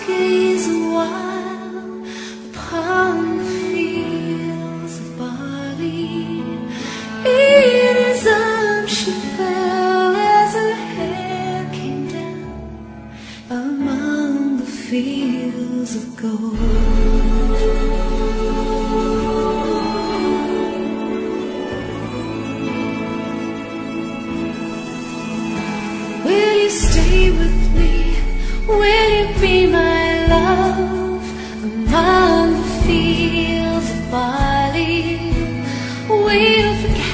gaze a while upon the fields of barley. In she fell as her hair came down among the fields of gold. Will you stay with me? Will you be my love among the fields of barley? Will you forget